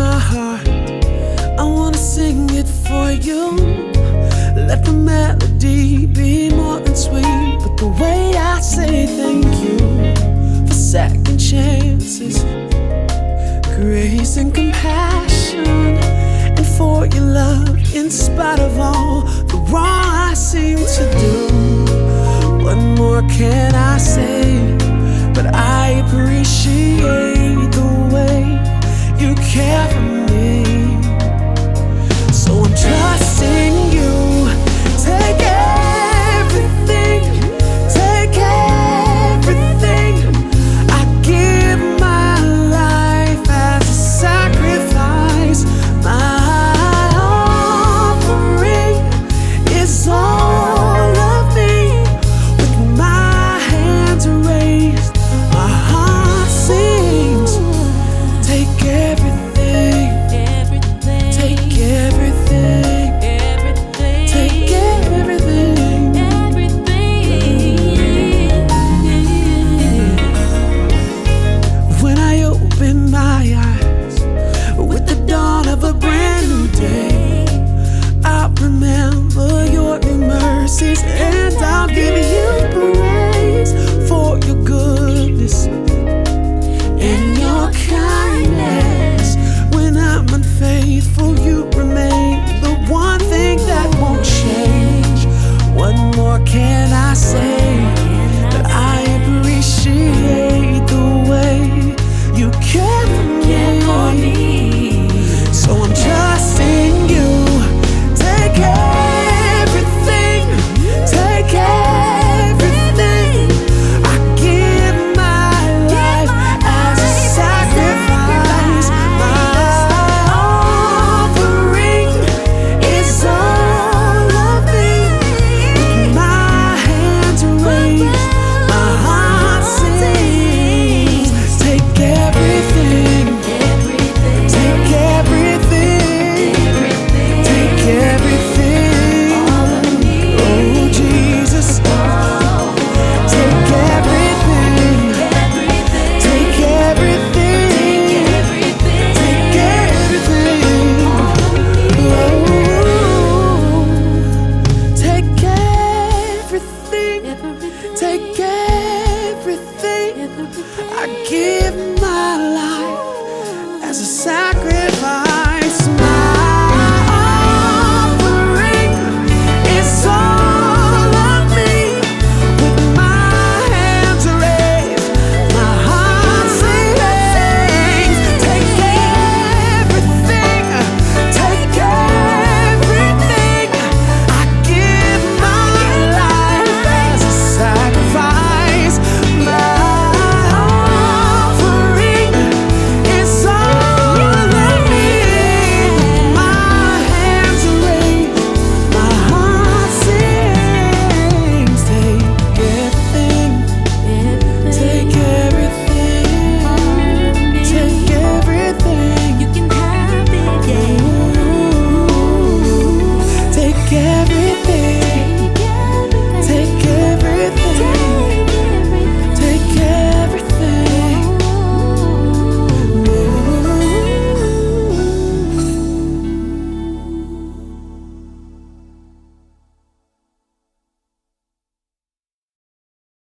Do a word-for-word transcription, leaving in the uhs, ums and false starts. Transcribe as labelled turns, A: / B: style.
A: my heart, I wanna sing it for you. Let the melody be more than sweet, but the way I say thank you for second chances, grace and compassion, and for your love in spite of all the wrong I seem to do. What more can I say? But I appreciate the way you care for me.